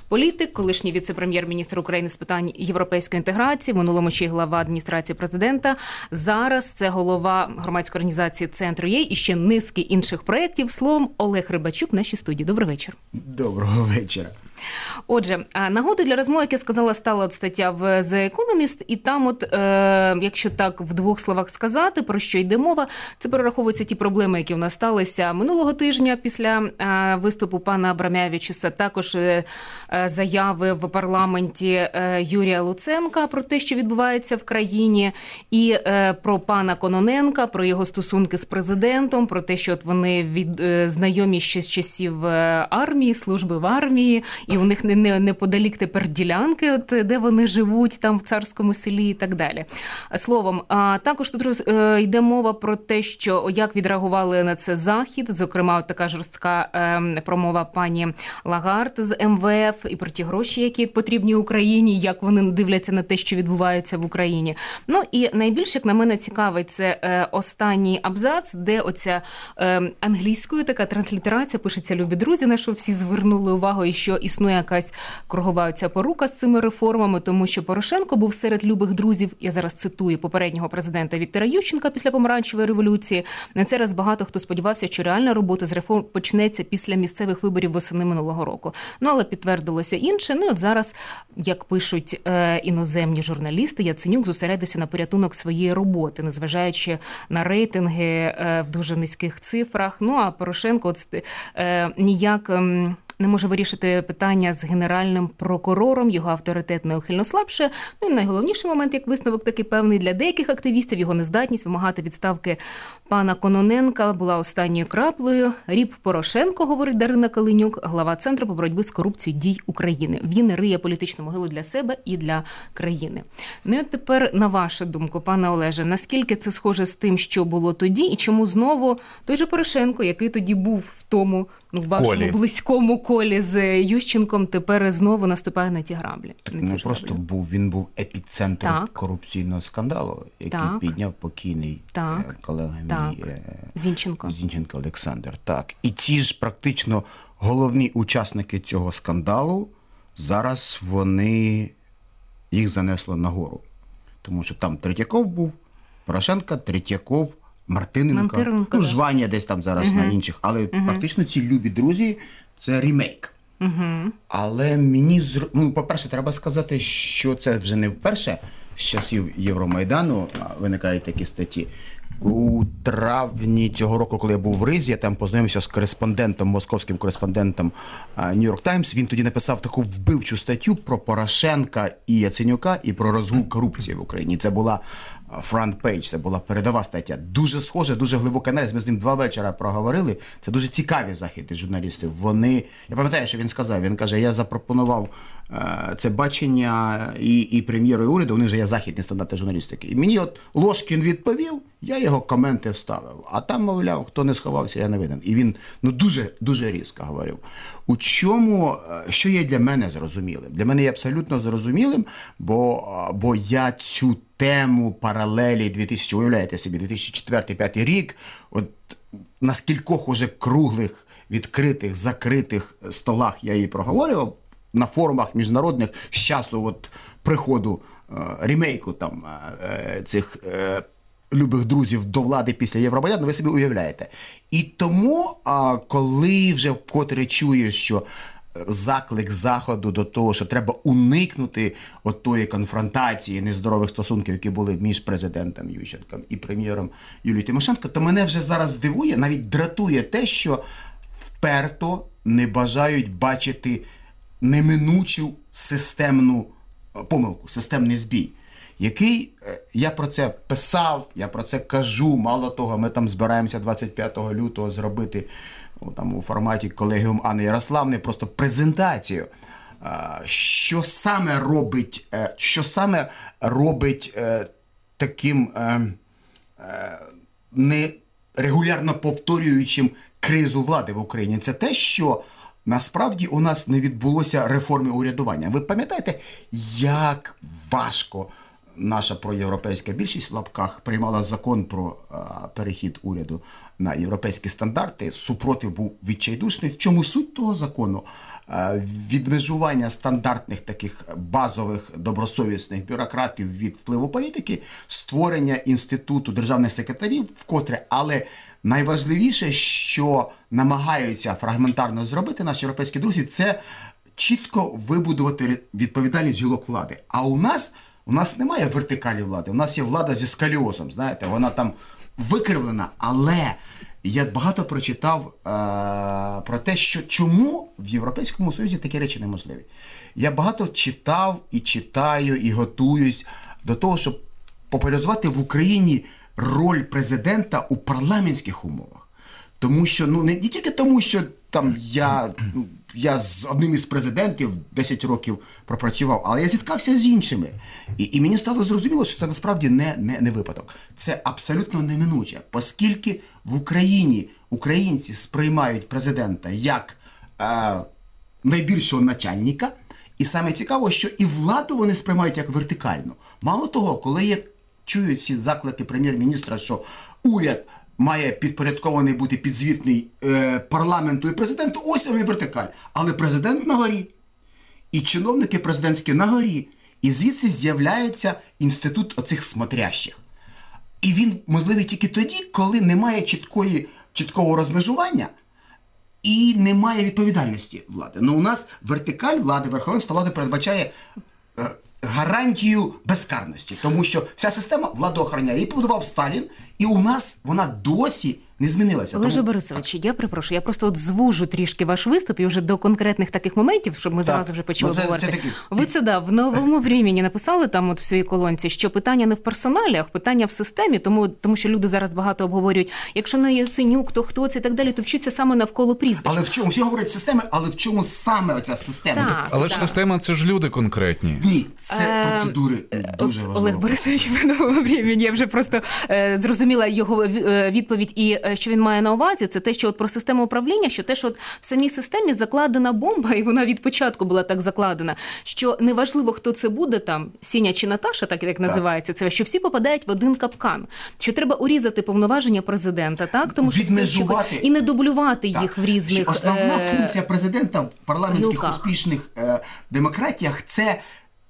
політик, колишній віце-прем'єр-міністр України з питань європейської інтеграції, в минулому ще й глава адміністрації президента. Зараз це голова громадської організації «Центр.ua» і ще низки інших проєктів. Словом, Олег Рибачук в нашій студії. Добрий вечір. Доброго вечора. Отже, нагодою для розмови, як я сказала, стала от стаття в The Economist, і там якщо так в двох словах сказати, про що йде мова, це перераховуються ті проблеми, які у нас сталися минулого тижня після виступу пана Абрамявичуса, також заяви в парламенті Юрія Луценка про те, що відбувається в країні, і про пана Кононенка, про його стосунки з президентом, про те, що от вони знайомі ще з часів армії, служби в армії, і у них неподалік тепер ділянки, от, де вони живуть, там в Царському селі і так далі. Словом, також тут йде мова про те, що як відреагували на це Захід, зокрема, от така жорстка промова пані Лагард з МВФ, і про ті гроші, які потрібні Україні, як вони дивляться на те, що відбувається в Україні. Ну і найбільше, як на мене, цікавить, це останній абзац, де оця англійською така транслітерація пишеться «Любі друзі», на що всі звернули увагу, і що існує якась кругова ця порука з цими реформами, тому що Порошенко був серед любих друзів, я зараз цитую попереднього президента Віктора Ющенка після помаранчевої революції. На цей раз багато хто сподівався, що реальна робота з реформ почнеться після місцевих виборів восени минулого року. Ну, але підтвердилося інше. Ну, от зараз, як пишуть іноземні журналісти, Яценюк зосередився на порятунок своєї роботи, незважаючи на рейтинги в дуже низьких цифрах. Ну, а Порошенко ніяк не може вирішити питання з генеральним прокурором, його авторитет неухильно слабше. Ну і найголовніший момент, як висновок такий певний для деяких активістів, його нездатність вимагати відставки пана Кононенка була останньою краплею. Ріб Порошенко, говорить Дарина Калинюк, глава Центру по боротьбі з корупцією дій України. Він риє політичну могилу для себе і для країни. Ну і от тепер, на вашу думку, пане Олеже, наскільки це схоже з тим, що було тоді, і чому знову той же Порошенко, який тоді був в тому, вашому близькому колі з Ющенком, тепер знову наступає на ті граблі? Він був епіцентром корупційного скандалу, який підняв покійний колега мій Зінченко Олександр. Так. І ці ж практично головні учасники цього скандалу, зараз їх занесло нагору. Тому що там Третьяков був, Порошенко, Третьяков, Мартиненко, Жванія десь там зараз на інших, але практично ці любі друзі – це ремейк. Але мені, по-перше, треба сказати, що це вже не вперше з часів Євромайдану виникають такі статті. У травні цього року, коли я був в Ризі, я там познайомився з кореспондентом, московським кореспондентом New York Times. Він тоді написав таку вбивчу статтю про Порошенка і Яценюка і про розгул корупції в Україні. Це була front page, це була передова стаття. Дуже схожа, дуже глибокий аналіз. Ми з ним 2 вечора проговорили. Це дуже цікаві західні журналісти. Я пам'ятаю, що він сказав. Він каже, я запропонував це бачення і прем'єру, і уряду, у них же є західні стандарти журналістики. І мені Ложкін відповів, я його коменти вставив. А там, мовляв, хто не сховався, я не винен. І він дуже, дуже різко говорив. Що є для мене зрозумілим? Для мене є абсолютно зрозумілим, бо я цю тему паралелі 2004-2005 рік, на скількох уже круглих, відкритих, закритих столах я її проговорював, на форумах міжнародних з часу приходу ремейку цих любих друзів до влади після Євромайдану, ви собі уявляєте. І тому, коли вже вкотре чуєш, що заклик Заходу до того, що треба уникнути тої конфронтації нездорових стосунків, які були між президентом Ющенком і прем'єром Юлією Тимошенко, то мене вже зараз дивує, навіть дратує те, що вперто не бажають бачити неминучу системну помилку, системний збій, який, я про це писав, я про це кажу, мало того, ми там збираємося 25 лютого зробити у форматі колегіум Анни Ярославни просто презентацію, що саме робить таким нерегулярно повторюючим кризу влади в Україні. Це те, що насправді у нас не відбулося реформи урядування. Ви пам'ятаєте, як важко наша проєвропейська більшість в лапках приймала закон про перехід уряду на європейські стандарти, супротив був відчайдушний. В чому суть того закону? Відмежування стандартних таких базових добросовісних бюрократів від впливу політики, створення інституту державних секретарів вкотре, але найважливіше, що намагаються фрагментарно зробити наші європейські друзі, це чітко вибудувати відповідальність гілок влади. А у нас немає вертикалі влади, у нас є влада зі сколіозом, знаєте, вона там викривлена, але я багато прочитав про те, що чому в Європейському Союзі такі речі неможливі. Я багато читав і читаю, і готуюсь до того, щоб популяризувати в Україні роль президента у парламентських умовах. Тому що, не тільки тому, що там я з одним із президентів 10 років пропрацював, але я зіткався з іншими. І мені стало зрозуміло, що це насправді не випадок. Це абсолютно неминуче, оскільки в Україні українці сприймають президента як найбільшого начальника, і саме цікаво, що і владу вони сприймають як вертикальну. Мало того, коли я чую ці заклики прем'єр-міністра, що уряд має підпорядкований бути підзвітний парламенту і президенту, ось вони вертикаль. Але президент на горі, і чиновники президентські на горі. І звідси з'являється інститут оцих смотрящих. І він можливий тільки тоді, коли немає чіткого розмежування і немає відповідальності влади. У нас вертикаль влади, верховенство влади передбачає гарантію безкарності, тому що вся система владу охороняє. Її побудував Сталін, і у нас вона досі не змінилася. Олеже Борисович, я перепрошую, я просто звужу трішки ваш виступ і вже до конкретних таких моментів, щоб ми зразу вже почали говорити. Ви це в новому времені написали там в своїй колонці, що питання не в персоналіях, питання в системі, тому що люди зараз багато обговорюють, якщо не Яценюк, то хто це і так далі, то вчиться саме навколо прізвища. Але в чому? Всі говорять системи, але в чому саме оця система? Але ж система – це ж люди конкретні. Ні, це процедури дуже важливі. Олег Борисович, в новому времені, я вже просто зрозуміла його відповідь і що він має на увазі, це те, що про систему управління, що те, що в самій системі закладена бомба, і вона від початку була так закладена, що неважливо, хто це буде, там, Сіня чи Наташа, так як називається це, що всі попадають в один капкан. Що треба урізати повноваження президента, так? Тому що відмежувати. І не дублювати їх в різних основна функція президента в парламентських успішних демократіях – це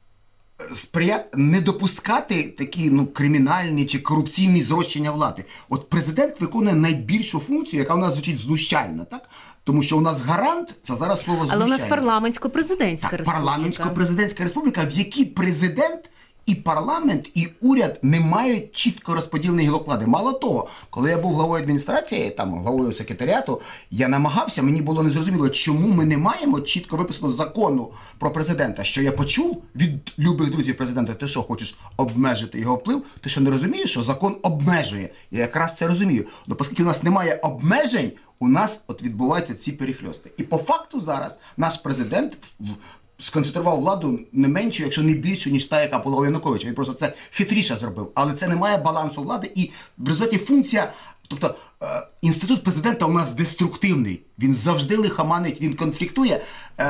не допускати такі кримінальні чи корупційні зрощення влади. От президент виконує найбільшу функцію, яка у нас звучить знущально, так? Тому що у нас гарант, це зараз слово знущання. Але у нас парламентсько-президентська республіка. Парламентсько-президентська республіка, в якій президент і парламент, і уряд не мають чітко розподілених гілок влади. Мало того, коли я був главою адміністрації, главою секретаріату, я намагався, мені було незрозуміло, чому ми не маємо чітко виписаного закону про президента. Що я почув від любих друзів президента: ти що, хочеш обмежити його вплив? Ти що, не розумієш, що закон обмежує? Я якраз це розумію. Оскільки у нас немає обмежень, у нас відбуваються ці перехльости. І по факту зараз наш президент сконцентрував владу не меншу, якщо не більшу, ніж та, яка була у Януковича. Він просто це хитріше зробив. Але це не має балансу влади, і в результаті функція, тобто інститут президента у нас деструктивний. Він завжди лихоманить, він конфліктує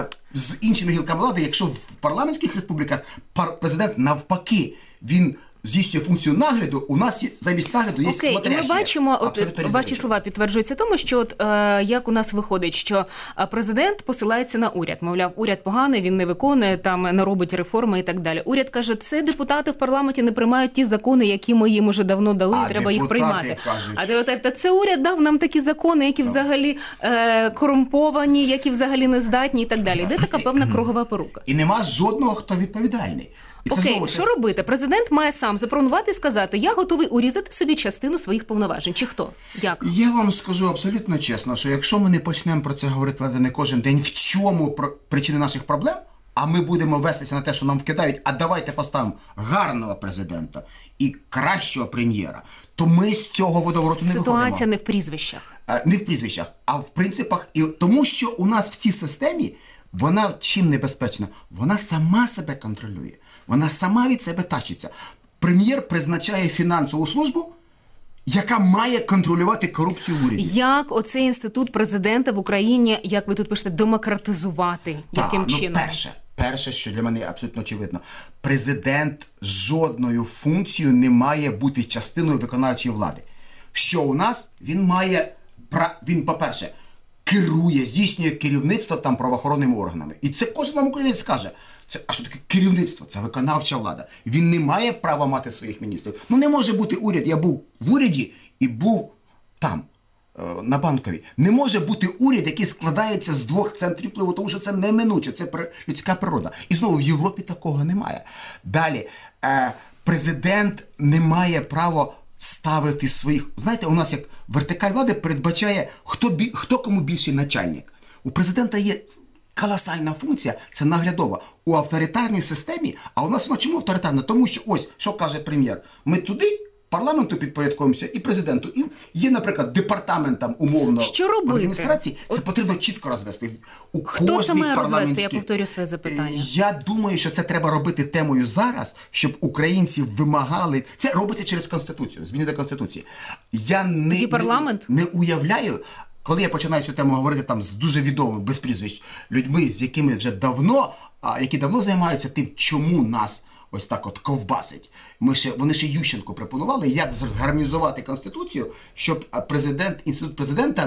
з іншими гілками влади. Якщо в парламентських республіках президент навпаки, він здійснює функцію нагляду, у нас є, замість нагляду є смотрящі. І ми бачимо, ваші слова підтверджуються тому, що як у нас виходить, що президент посилається на уряд. Мовляв, уряд поганий, він не виконує, там не робить реформи і так далі. Уряд каже, це депутати в парламенті не приймають ті закони, які ми їм уже давно дали, і треба їх приймати. А депутати, це уряд дав нам такі закони, які взагалі корумповані, які взагалі не здатні і так далі. Де така певна кругова порука? І нема жодного, хто відповідальний. Окей, що робити? Президент має сам запропонувати і сказати: я готовий урізати собі частину своїх повноважень. Чи хто? Як? Я вам скажу абсолютно чесно, що якщо ми не почнемо про це говорити не кожен день, в чому причини наших проблем, а ми будемо вестися на те, що нам вкидають, а давайте поставимо гарного президента і кращого прем'єра, то ми з цього водовороту не виходимо. Ситуація не в прізвищах. Не в прізвищах, а в принципах. І тому що у нас в цій системі вона чим небезпечна? Вона сама себе контролює. Вона сама від себе тащиться. Прем'єр призначає фінансову службу, яка має контролювати корупцію в уряді. Як оцей інститут президента в Україні, як ви тут пишете, демократизувати? Яким чином? перше, що для мене абсолютно очевидно, президент жодною функцією не має бути частиною виконавчої влади. Що у нас? Він, по-перше, керує, здійснює керівництво там правоохоронними органами. І це кожен вам українець скаже. А що таке керівництво? Це виконавча влада. Він не має права мати своїх міністрів. Не може бути уряд. Я був в уряді і був там, на Банковій. Не може бути уряд, який складається з двох центрів впливу, тому що це неминуче, це людська природа. І знову, в Європі такого немає. Далі, президент не має права ставити своїх... Знаєте, у нас як вертикаль влади передбачає, хто кому більший начальник. У президента є колосальна функція, це наглядова. У авторитарній системі, а у нас вона чому авторитарна? Тому що ось, що каже прем'єр, ми туди, парламенту підпорядкуємося і президенту. І є, наприклад, департаментом умовно в адміністрації. Це потрібно чітко розвести. Хто це має розвести? Я повторю своє запитання. Я думаю, що це треба робити темою зараз, щоб українці вимагали. Це робиться через Конституцію, зміни до Конституції. Я не уявляю, коли я починаю цю тему говорити там з дуже відомими, без прізвищ, людьми, з якими вже давно, які давно займаються тим, чому нас ось так от ковбасить. Вони ще Ющенку пропонували, як згармонізувати Конституцію, щоб інститут президента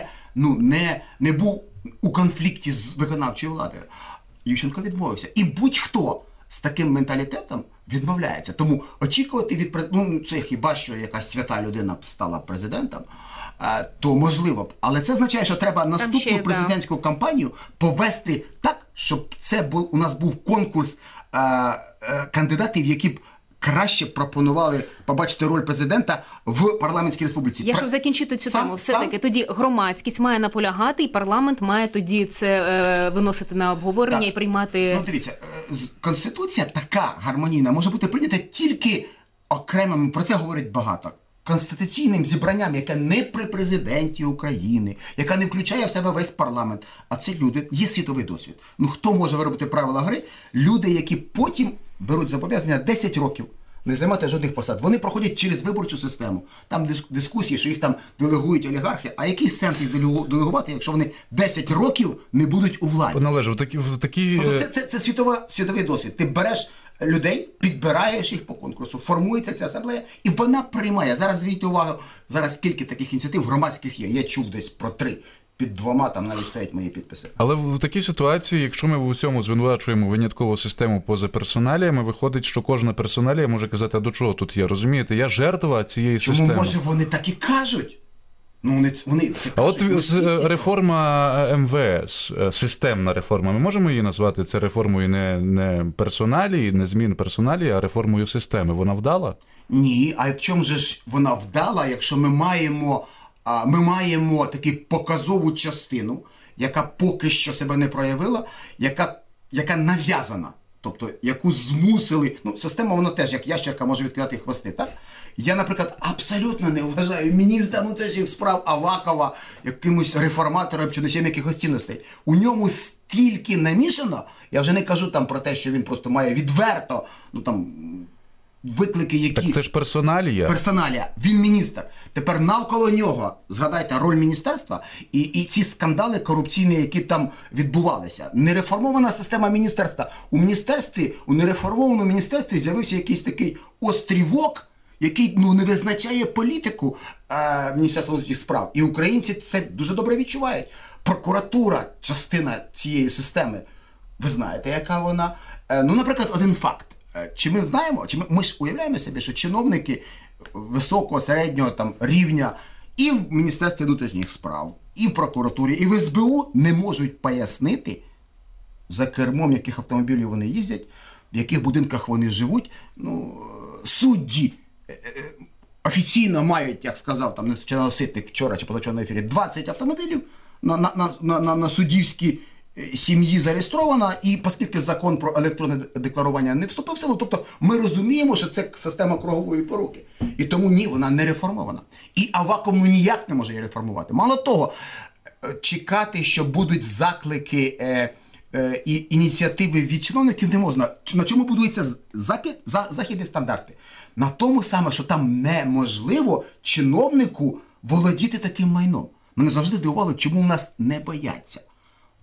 не був у конфлікті з виконавчою владою. Ющенко відмовився. І будь-хто з таким менталітетом відмовляється. Тому очікувати від президента, це хіба що якась свята людина стала президентом, то можливо б. Але це означає, що треба наступну президентську кампанію повести так, щоб у нас був конкурс кандидатів, які б краще пропонували побачити роль президента в парламентській республіці. Я щоб закінчити цю тему, все-таки тоді громадськість має наполягати, і парламент має тоді це виносити на обговорення і приймати... Дивіться, Конституція така гармонійна може бути прийнята тільки окремим, про це говорять багато, конституційним зібранням, яке не при президенті України, яка не включає в себе весь парламент. А це люди, є світовий досвід. Хто може виробити правила гри? Люди, які потім беруть зобов'язання 10 років не займати жодних посад. Вони проходять через виборчу систему. Там дискусії, що їх там делегують олігархи. А який сенс їх делегувати, якщо вони 10 років не будуть у владі? Пане Олеже, Це світовий досвід. Ти береш людей, підбираєш їх по конкурсу, формується ця асамблея, і вона приймає. Зараз зверніть увагу, зараз скільки таких ініціатив громадських є. Я чув десь про 3. Під 2 там навіть стоять мої підписи. Але в такій ситуації, якщо ми в усьому звинувачуємо виняткову систему поза персоналіями, виходить, що кожна персоналія може казати, а до чого тут є, розумієте? Я жертва цієї системи. Чому, може, вони так і кажуть? Вони це кажуть. А от реформа МВС, системна реформа, ми можемо її назвати це реформою не персоналії, не змін персоналії, а реформою системи? Вона вдала? Ні, а в чому ж вона вдала, якщо ми маємо таку показову частину, яка поки що себе не проявила, яка нав'язана, тобто яку змусили, система вона теж, як ящерка, може відкидати хвости, так? Я, наприклад, абсолютно не вважаю міністра внутрішніх справ Авакова якимось реформатором чи носієм якихось цінностей. У ньому стільки намішано, я вже не кажу там про те, що він просто має відверто, виклики, які... Так це ж персоналія. Персоналія. Він міністр. Тепер навколо нього, згадайте, роль міністерства і ці скандали корупційні, які там відбувалися. Нереформована система міністерства. У нереформованому міністерстві з'явився якийсь такий острівок, який не визначає політику Міністерства внутрішніх справ. І українці це дуже добре відчувають. Прокуратура, частина цієї системи, ви знаєте, яка вона. Наприклад, один факт. Чи ми знаємо, ми ж уявляємо собі, що чиновники високого, середнього рівня і в Міністерстві внутрішніх справ, і в прокуратурі, і в СБУ не можуть пояснити, за кермом яких автомобілів вони їздять, в яких будинках вони живуть. Судді офіційно мають, як сказав Ситник вчора чи позавчора на ефірі, 20 автомобілів на суддівській сім'ї зареєстрована, і оскільки закон про електронне декларування не вступив в силу, тобто ми розуміємо, що це система кругової поруки. І тому ні, вона не реформована. І Аваков ніяк не може її реформувати. Мало того, чекати, що будуть заклики і ініціативи від чиновників не можна. На чому будуються західні стандарти? На тому саме, що там неможливо чиновнику володіти таким майном. Мене завжди дивувало, чому в нас не бояться.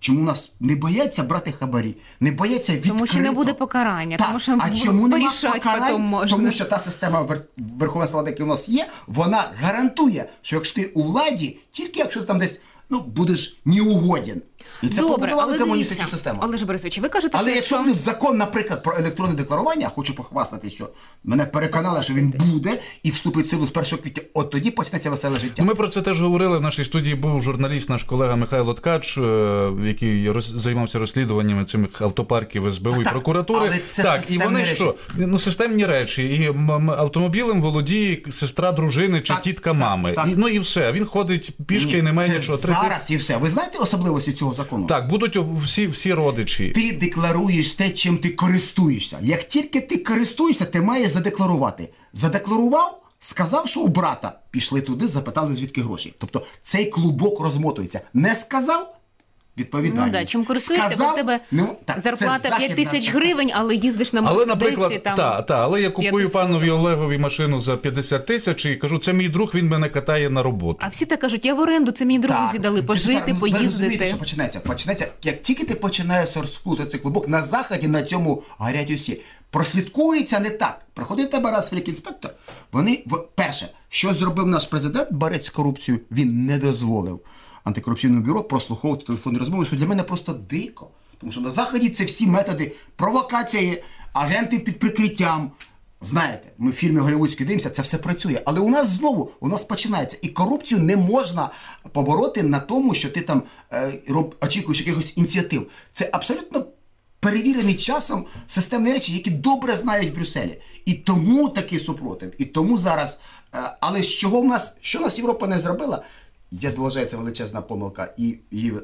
Чому нас не бояться брати хабарі, не бояться відкрито? Тому що не буде покарання, так, тому що порішать потім можна. Тому що та система верховенства влади, яка у нас є, вона гарантує, що якщо ти у владі, тільки якщо ти там десь будеш неугоден. І це побудували комуністичну систему. Олеже Борисовичу, ви кажете, але якщо буде закон, наприклад, про електронне декларування, хочу похвастати, що мене переконали, що він буде і вступить в силу з 1 квітня, от тоді почнеться веселе життя. Ми про це теж говорили. В нашій студії був журналіст, наш колега Михайло Ткач, який займався розслідуваннями цих автопарків СБУ і прокуратури. Але це і вони речі. що? Системні речі. І автомобілем володіє сестра дружини чи тітка мами. І все. Він ходить пішки і не має нічого. Це зараз і все. Ви знаєте особливості цього закону? Так, будуть всі родичі. Ти декларуєш те, чим ти користуєшся. Як тільки ти користуєшся, ти маєш задекларувати. Задекларував, сказав, що у брата. Пішли туди, запитали, звідки гроші. Тобто цей клубок розмотується. Не сказав – відповідальність. Чим користуєшся, бо в тебе зарплата 5 тисяч гривень, але їздиш на Мерседесі. Але, наприклад, але я купую панові Олегові машину за 50 тисяч і кажу, це мій друг, він мене катає на роботу. А всі так кажуть, я в оренду, це мені друзі дали, пожити, поїздити. Ви розумієте, що почнеться, як тільки ти починаєш розплутати цей клубок, на Заході на цьому горять усі. Прослідкується не так. Приходить тебе раз фрік-інспектор, перше, що зробив наш президент, борець з корупцією, він не дозволив антикорупційному бюро прослуховувати телефонні розмови, що для мене просто дико. Тому що на Заході це всі методи провокації, агенти під прикриттям. Знаєте, ми в фільмі голлівудській дивимося, це все працює. Але у нас починається. І корупцію не можна побороти на тому, що ти там очікуєш якихось ініціатив. Це абсолютно перевірені часом системні речі, які добре знають в Брюсселі. І тому такий супротив. І тому зараз... Але що нас Європа не зробила? Я вважаю, це величезна помилка. І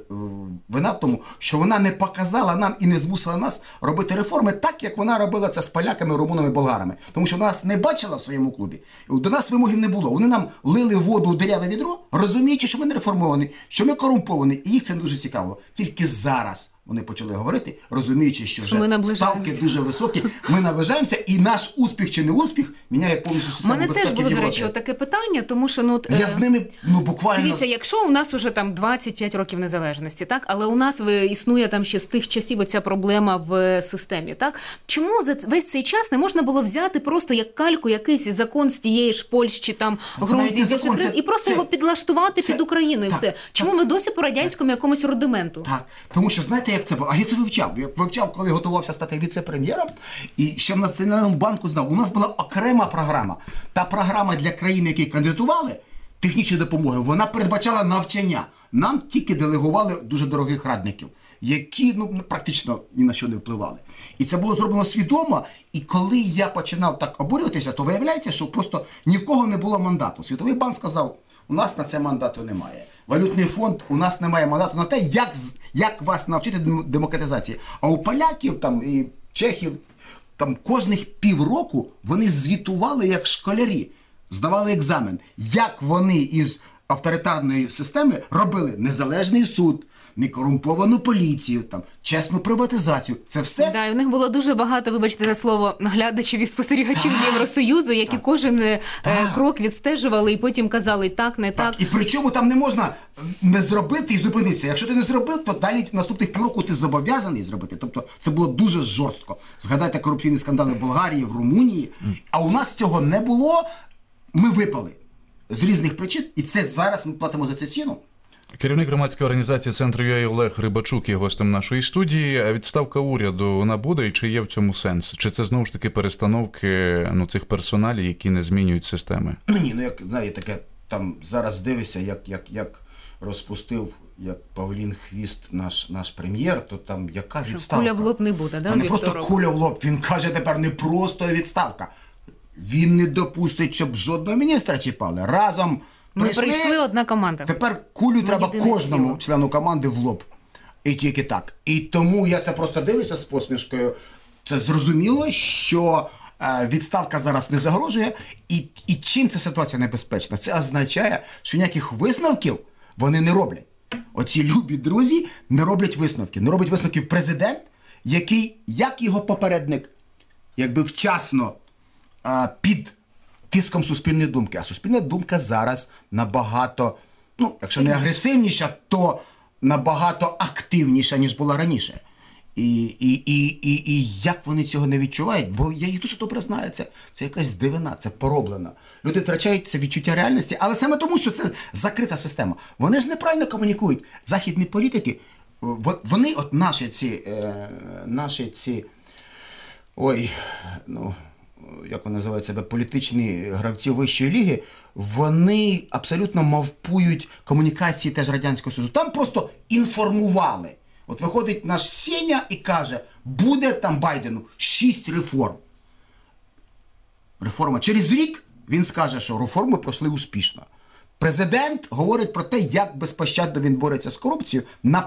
вина в тому, що вона не показала нам і не змусила нас робити реформи так, як вона робила це з поляками, румунами, болгарами. Тому що вона нас не бачила в своєму клубі. До нас вимогів не було. Вони нам лили воду у диряве відро, розуміючи, що ми не реформовані, що ми корумповані. І їх це дуже цікаво. Тільки зараз вони почали говорити, розуміючи, що вже ставки дуже високі, ми наближаємося, і наш успіх чи не успіх міняє повністю систему безпеки в Європі. У мене теж було, до речі, таке питання, тому що... Я з ними, буквально... Дивіться, якщо у нас уже там 25 років незалежності, так, але у нас існує там ще з тих часів оця проблема в системі, так? Чому за весь цей час не можна було взяти просто як кальку якийсь закон з тієї ж Польщі, там, Грузії, і просто його підлаштувати під Україну, і все? Чому ми досі по радянському якомусь рудименту? Так, тому що, знаєте, як це було? А я це вивчав. Я вивчав, коли готувався стати віце-прем'єром, і ще в Національному банку знав. У нас була окрема програма. Та програма для країн, які кандидатували, технічної допомоги, вона передбачала навчання. Нам тільки делегували дуже дорогих радників, які практично ні на що не впливали. І це було зроблено свідомо, і коли я починав так обурюватися, то виявляється, що просто ні в кого не було мандату. Світовий банк сказав, у нас на це мандату немає. Валютний фонд, у нас немає мандату на те, як вас навчити демократизації. А у поляків там, і чехів там кожних півроку вони звітували як школярі, здавали екзамен, як вони із авторитарної системи робили незалежний суд, некорумповану поліцію, там, чесну приватизацію. Це все... Да, і у них було дуже багато, вибачте за слово, наглядачів і спостерігачів з Євросоюзу, які кожен крок відстежували і потім казали так, не так. І причому там не можна не зробити і зупинитися. Якщо ти не зробив, то далі наступних півроку ти зобов'язаний зробити. Тобто це було дуже жорстко. Згадайте корупційні скандали в Болгарії, в Румунії. А у нас цього не було. Ми випали з різних причин. І це зараз ми платимо за це ціну. Керівник громадської організації «Центр.ua» Олег Рибачук є гостем нашої студії. Відставка уряду, вона буде і чи є в цьому сенс? Чи це знову ж таки перестановки цих персоналів, які не змінюють системи? Як, знаєте, таке, там зараз дивишся, як розпустив, як Павлін Хвіст наш прем'єр, то там яка відставка? Куля в лоб не буде, да? Та не просто куля в лоб, він каже тепер не просто відставка. Він не допустить, щоб жодного міністра чіпали. Разом ми прийшли одна команда. Тепер кулю треба кожному члену команди в лоб. І тільки так. І тому я це просто дивлюся з посмішкою. Це зрозуміло, що відставка зараз не загрожує. І чим ця ситуація небезпечна? Це означає, що ніяких висновків вони не роблять. Оці любі друзі не роблять висновки. Не робить висновків президент, який, як його попередник, якби вчасно під тиском суспільної думки. А суспільна думка зараз набагато, якщо не агресивніша, то набагато активніша, ніж була раніше. І як вони цього не відчувають, бо я їх дуже добре знаю, це якась дивина, це пороблена. Люди втрачають це відчуття реальності, але саме тому, що це закрита система. Вони ж неправильно комунікують. Західні політики, вони, от наші ці, як вони називають себе, політичні гравці вищої ліги, вони абсолютно мавпують комунікації теж Радянського Союзу. Там просто інформували. От виходить наш Сеня і каже, буде там Байдену 6 реформ. Реформа. Через рік він скаже, що реформи пройшли успішно. Президент говорить про те, як безпощадно він бореться з корупцією.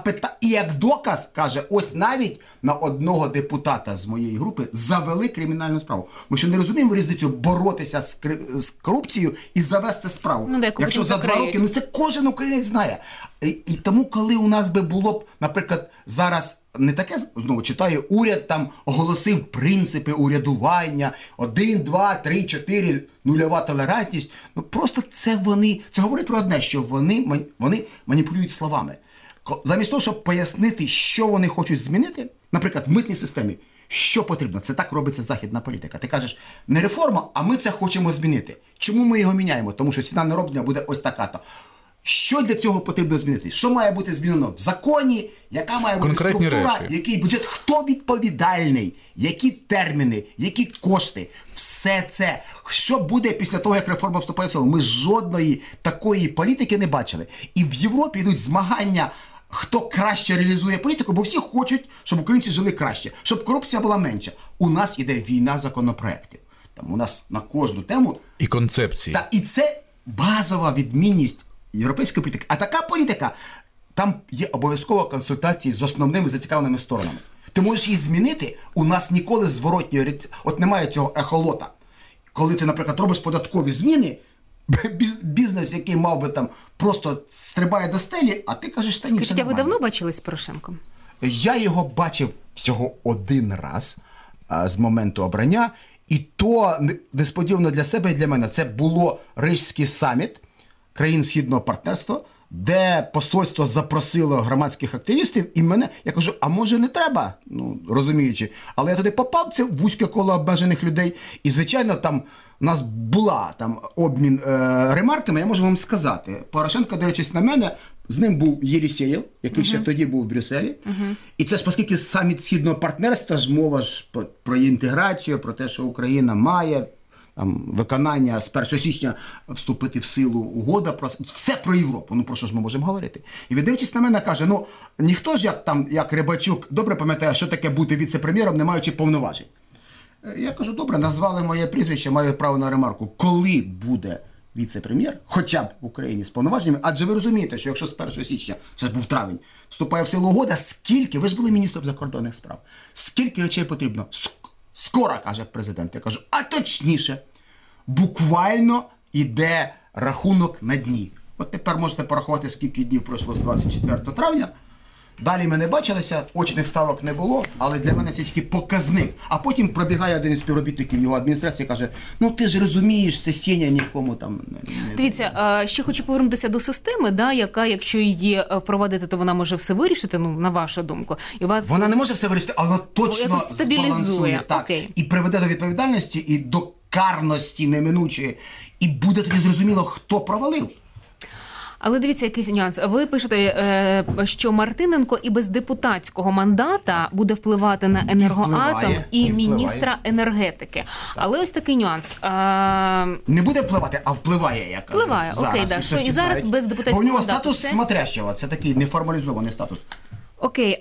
І як доказ каже, ось навіть на одного депутата з моєї групи завели кримінальну справу. Ми ще не розуміємо різницю боротися з корупцією і завести справу. Якщо за 2 роки, це кожен українець знає. І тому, коли у нас би було б, наприклад, зараз не таке, знову читаю, уряд там оголосив принципи урядування, 1, 2, 3, 4, нульова толерантність. Просто це говорить про одне, що вони маніпулюють словами. Замість того, щоб пояснити, що вони хочуть змінити, наприклад, в митній системі, що потрібно? Це так робиться західна політика. Ти кажеш, не реформа, а ми це хочемо змінити. Чому ми його міняємо? Тому що ціна нароблення буде ось така-то. Що для цього потрібно змінити? Що має бути змінено в законі? Яка має бути конкретні структура? речі. Який бюджет? Хто відповідальний? Які терміни? Які кошти? Все це. Що буде після того, як реформа вступає в силу? Ми жодної такої політики не бачили. І в Європі йдуть змагання, хто краще реалізує політику, бо всі хочуть, щоб українці жили краще, щоб корупція була менша. У нас іде війна законопроєктів. Там у нас на кожну тему... І концепції. І це базова відмінність європейської політики. А така політика, там є обов'язково консультації з основними зацікавленими сторонами. Ти можеш її змінити, у нас ніколи зворотньої, от немає цього ехолота. Коли ти, наприклад, робиш податкові зміни, бізнес, який мав би там, просто стрибає до стелі, а ти кажеш, та ні, Скажіть, а ви давно бачились з Порошенком? Я його бачив всього 1 раз з моменту обрання, і то несподівано для себе і для мене. Це було Ризький саміт країн Східного партнерства, де посольство запросило громадських активістів і мене. Я кажу, а може не треба, розуміючи. Але я туди попав, це вузьке коло обмежених людей. І, звичайно, там у нас була обмін ремарками, я можу вам сказати. Порошенко, дивлячись на мене, з ним був Єлісєєв, який ще тоді був в Брюсселі. І це ж, оскільки саміт Східного партнерства, мова про інтеграцію, про те, що Україна має виконання з 1 січня вступити в силу угода, все про Європу, про що ж ми можемо говорити. І дивлячись на мене, каже, ніхто ж, як Рибачук, добре пам'ятає, що таке бути віце-прем'єром, не маючи повноважень. Я кажу, добре, назвали моє прізвище, маю право на ремарку. Коли буде віце-прем'єр, хоча б в Україні з повноваженнями, адже ви розумієте, що якщо з 1 січня, це ж був травень, вступає в силу угода, скільки, ви ж були міністром закордонних справ, скільки речей потрібно? Скоро, каже президент. Я кажу, а точніше, буквально йде рахунок на дні. От тепер можете порахувати, скільки днів пройшло з 24 травня. Далі ми не бачилися, очних ставок не було, але для мене це тільки показник. А потім пробігає один із співробітників його адміністрації і каже, ти ж розумієш, це Сеня нікому там не... Дивіться, ще хочу повернутися до системи, яка, якщо її впровадити, то вона може все вирішити, на вашу думку. Вона не може все вирішити, але вона точно збалансує. Так, і приведе до відповідальності, і до карності неминучої. І буде тоді зрозуміло, хто провалив. Але дивіться, якийсь нюанс. Ви пишете, що Мартиненко і без депутатського мандата буде впливати на Енергоатом і міністра енергетики. Але ось такий нюанс. Не буде впливати, а впливає, я кажу. Впливає, окей, так. Що і зараз без депутатського мандату. Бо у нього статус смотрящого, це такий неформалізований статус. Окей,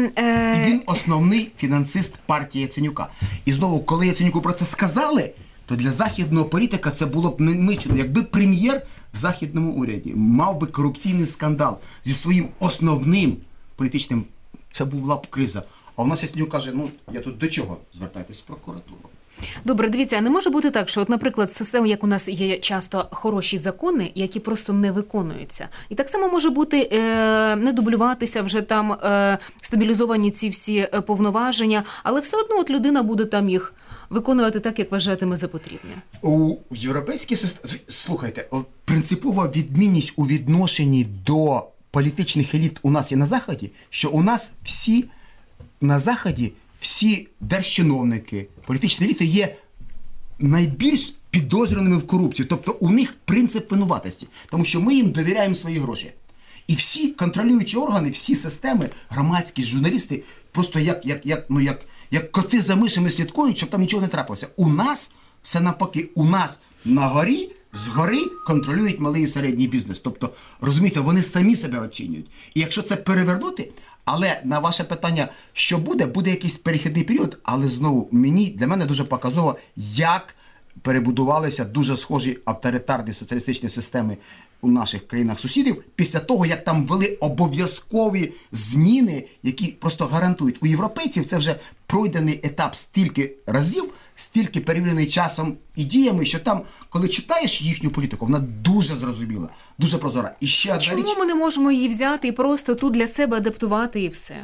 І він основний фінансист партії Яценюка. І знову, коли Яценюку про це сказали, то для західного політика це було б немічно. Якби прем'єр в західному уряді мав би корупційний скандал зі своїм основним політичним, це була б криза. А у нас Яценюк каже, я тут до чого? Звертайтесь в прокуратуру. Добре, дивіться, а не може бути так, що, наприклад, система, як у нас є часто хороші закони, які просто не виконуються. І так само може бути не дублюватися вже там стабілізовані ці всі повноваження, але все одно людина буде там їх виконувати так, як вважатиме за потрібне. У європейській системі, слухайте, принципова відмінність у відношенні до політичних еліт у нас і на Заході, що у нас на Заході всі держчиновники, політичні еліти є найбільш підозрюваними в корупції. Тобто у них принцип винуватості, тому що ми їм довіряємо свої гроші. І всі контролюючі органи, всі системи, громадські, журналісти, просто як коти за мишами слідкують, щоб там нічого не трапилося. У нас все навпаки, у нас на горі, згори контролюють малий і середній бізнес. Тобто, розумієте, вони самі себе оцінюють. І якщо це перевернути, але на ваше питання, що буде якийсь перехідний період, але знову для мене дуже показово, як перебудувалися дуже схожі авторитарні соціалістичні системи у наших країнах-сусідів після того, як там ввели обов'язкові зміни, які просто гарантують. У європейців це вже пройдений етап стільки разів, стільки перевірений часом і діями, що там, коли читаєш їхню політику, вона дуже зрозуміла, дуже прозора. І ще одна річ... Чому ми не можемо її взяти і просто тут для себе адаптувати і все?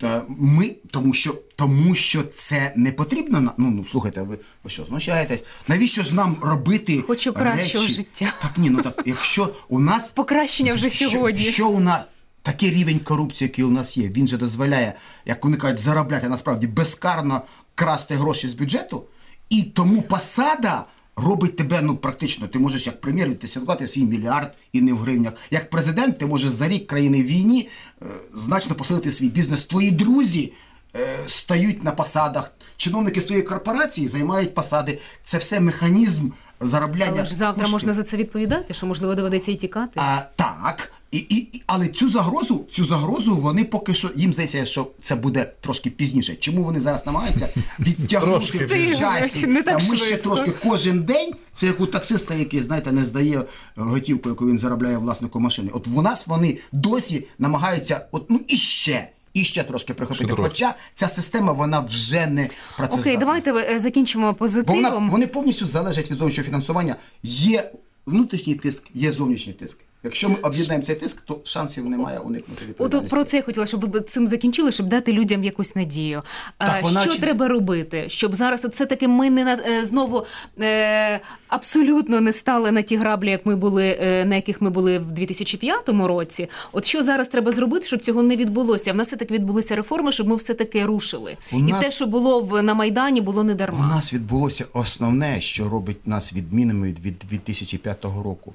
Тому що це не потрібно. Слухайте, ви що, знущаєтесь? Навіщо ж нам робити Хочу кращого життя. Якщо у нас... Покращення вже сьогодні. Якщо у нас такий рівень корупції, який у нас є, він же дозволяє, як вони кажуть, заробляти насправді безкарно красти гроші з бюджету, і тому посада робить тебе, практично, ти можеш як прем'єр відсвяткувати свій мільярд і не в гривнях. Як президент ти можеш за рік країни в війні значно посилити свій бізнес. Твої друзі стають на посадах, чиновники своєї корпорації займають посади. Це все механізм заробляння. Але ж завтра можна за це відповідати, що, можливо, доведеться і тікати. Так. Але цю загрозу вони поки що, їм здається, що це буде трошки пізніше. Чому вони зараз намагаються відтягнути в часі? Ми ще трошки кожен день, це як у таксиста, який, знаєте, не здає готівку, яку він заробляє власнику машини. От в нас вони досі намагаються, і ще трошки прихопити. Хоча ця система, вона вже не працездатна. Окей, давайте закінчимо позитивом. Вони повністю залежать від зовнішнього фінансування. Є внутрішній тиск, є зовнішній тиск. Якщо ми об'єднаємо цей тиск, то шансів немає уникнути відповідальності. Про це я хотіла, щоб ви цим закінчили, щоб дати людям якусь надію. Що треба робити, щоб зараз все-таки ми знову абсолютно не стали на ті граблі, на яких ми були в 2005 році? От що зараз треба зробити, щоб цього не відбулося? В нас все-таки відбулися реформи, щоб ми все-таки рушили. Те, що було на Майдані, було не дарма. У нас відбулося основне, що робить нас відмінними від 2005 року.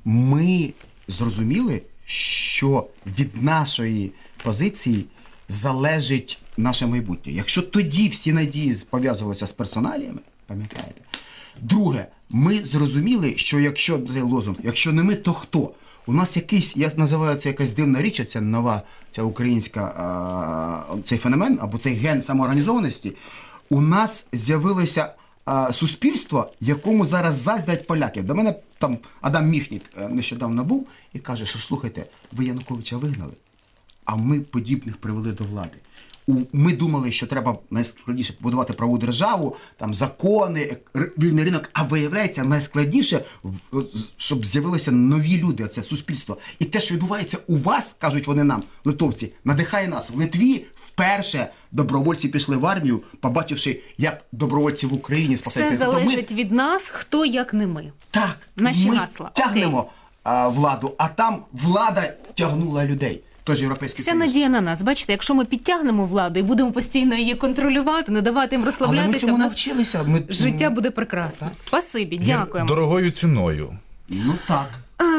Ми зрозуміли, що від нашої позиції залежить наше майбутнє. Якщо тоді всі надії пов'язувалися з персоналіями, пам'ятаєте? Друге, ми зрозуміли, що якщо не ми, то хто? У нас я називаю це якась дивна річ, ця нова, ця українська, цей феномен, або цей ген самоорганізованості. У нас з'явилося суспільство, якому зараз заздрять поляки. До мене там Адам Міхнік нещодавно був і каже, що слухайте, ви Януковича вигнали, а ми подібних привели до влади. Ми думали, що треба найскладніше побудувати правову державу, там закони, вільний ринок, а виявляється найскладніше, щоб з'явилися нові люди, це суспільство. І те, що відбувається у вас, кажуть вони нам, литовці, надихає нас. В Литві вперше добровольці пішли в армію, побачивши, як добровольці в Україні спасають. Все залежить від нас, хто як не ми. Так, наші ми гасла. Тягнемо владу, а там влада тягнула людей. Вся надія на нас. Бачите, якщо ми підтягнемо владу і будемо постійно її контролювати, не давати їм розслаблятися, але ми цьому навчилися. Життя буде прекрасне. Спасибі, дякуємо. Дорогою ціною. Так.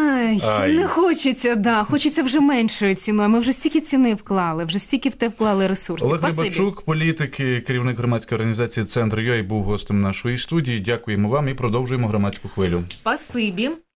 Не хочеться, хочеться вже меншою ціною. Ми вже стільки ціни вклали, вже стільки в те вклали ресурсів. Олег Рибачук, політик і керівник громадської організації «Центр.UA» був гостем нашої студії. Дякуємо вам і продовжуємо громадську хвилю. Спасибі.